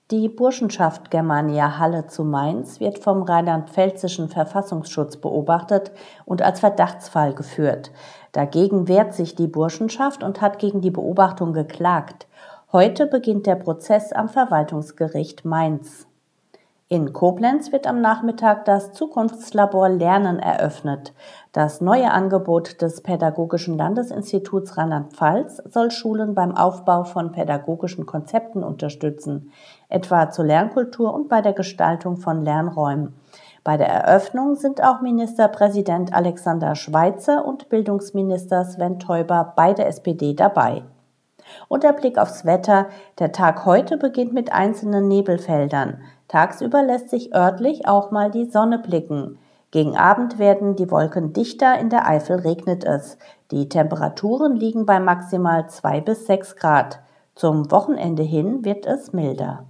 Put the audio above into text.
Die Burschenschaft Germania Halle zu Mainz wird vom rheinland-pfälzischen Verfassungsschutz beobachtet und als Verdachtsfall geführt. Dagegen wehrt sich die Burschenschaft und hat gegen die Beobachtung geklagt. Heute beginnt der Prozess am Verwaltungsgericht Mainz. In Koblenz wird am Nachmittag das Zukunftslabor Lernen eröffnet. Das neue Angebot des Pädagogischen Landesinstituts Rheinland-Pfalz soll Schulen beim Aufbau von pädagogischen Konzepten unterstützen, etwa zur Lernkultur und bei der Gestaltung von Lernräumen. Bei der Eröffnung sind auch Ministerpräsident Alexander Schweitzer und Bildungsminister Sven Teuber, beide SPD, dabei. Und der Blick aufs Wetter. Der Tag heute beginnt mit einzelnen Nebelfeldern. Tagsüber lässt sich örtlich auch mal die Sonne blicken. Gegen Abend werden die Wolken dichter, in der Eifel regnet es. Die Temperaturen liegen bei maximal 2 bis 6 Grad. Zum Wochenende hin wird es milder.